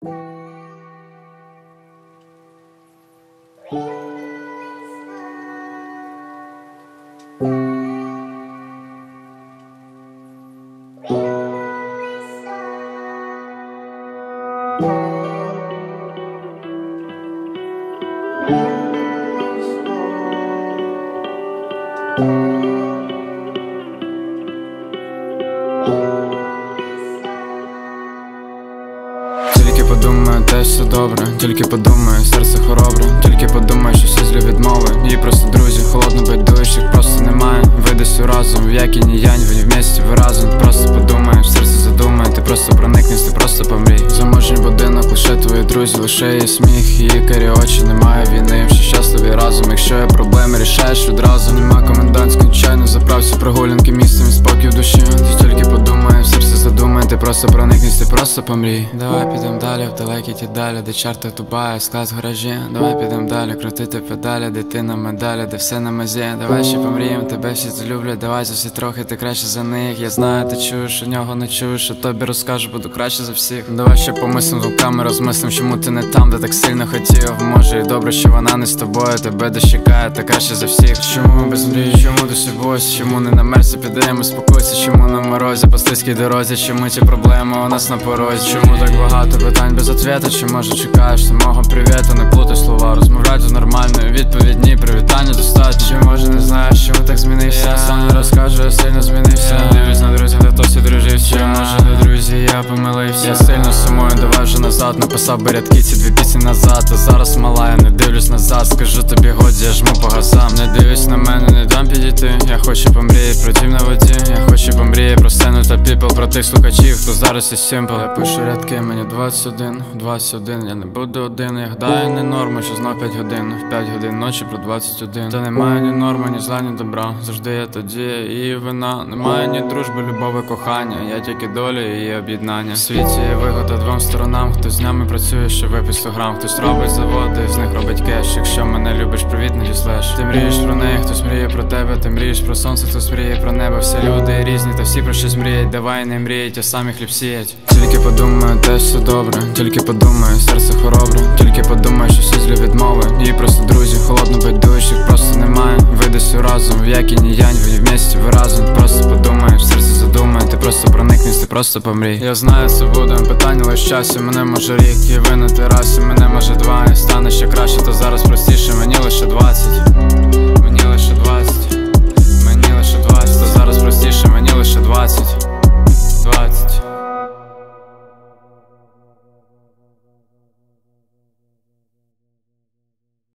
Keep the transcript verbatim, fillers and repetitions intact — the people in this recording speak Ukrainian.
Тільки подумаю, те все добре, тільки подумаю, серце хоробре, тільки подумаю, що всі злі відмови. Її просто друзі, холодно байдужих просто немає. Ви десь у разом, в як і ні янь, ви вместе, ви разом. Просто подумаю, серце задумає, ти просто проникнись, ти просто помрій. Заможний будинок, лише твої друзі, лише її сміх, її карі очі, немає війни, всі щасливі разом. Якщо є проблеми, рішаєш відразу. Нема комендантської чай, на заправці прогулянки, місцем і спокій в душі. Ти тільки подумай, серце задумає, ти просто проникнись, ти просто помрій. Давай підем далі, в далекі ті далі, де чарта тубає, склад в гаражі. Давай підем далі, крутити педалі, де ти на медалі, де все на мазі. Давай ще помрієм, тебе всі злюблять, давай за всі трохи, ти краще за них. Я знаю, ти чуєш, у нього не чуєш, а тобі розкажу, буду краще за всіх. Давай ще помислим звуками, розмислим, чому ти не там, де так сильно хотів. Може і добре, що вона не з тобою, тебе дочекає, та краще за всіх. Чому без мрії, чому досі бось, чому не на мерсі підемо, спокойся, чому на морозі, по слизькій дорозі, чому ці проблеми у нас на порозі. Чому так багато питань без ответа, чи може чекаєш самого привіта, не плутай слова, розмовляй з нормальною, відповідь ні, привітання достатньо. Чи може не знаєш, чому так змінився, сам не розкажу, я сильно змінився. Дивлюсь на друзів, де хтось одружився, чи може не друзі, я помилився. Я сильно сумую, давай вже назад, написав би рядки ці дві пісні назад. А зараз мала, я не дивлюсь назад, скажу тобі годі, я жму по газам. Не дивись на мене, не дам підійти, я хочу помріяти про дім на воді. Я хочу помріяти про сцену та піпл, про тих слухачів, хто зараз і симпл. Я пишу рядки, мені двадцять один, двадцять один, я не буду один. Я гадаю, не норма, що знов п'ять годин, в п'ять годин ночі про двадцять один. Та немає ні норми, ні зла, ні добра, завжди є тоді і вина. Немає ні дружби, любові, кохання, я тільки доля і її об'єднання. В світі є вигода двом сторонам, хтось з нами працює, що випить сто грам, хтось робить заводи, з них робить кеш. Якщо мене любиш, привіт, не діслеш. Ти мрієш про неї, хтось мріє про тебе, ти мрієш про сонце, хтось мріє про небо. Всі люди різні, та всі про щось мріють, давай не мріють, а самі хліб сіять. Тільки подумаю, те все добре, тільки подумаю, серце хоробре, тільки подумаю, що всі злі відмови. Її просто друзі, холодно байдужих просто немає. Ви десь у разом, в як і ні янь, ви вместе, ви разом. Просто подумаю, серце задумає, ти просто проникнись, ти просто помрій. Я знаю, це буде питання лише часу, мене може рік, і ви на терасі, мене може два, і стане ще краще, то зараз простіше, мені лише двадцять. Мені лише двадцять, мені лише двадцять, то зараз простіше, мені лише двадцять. Двадцять.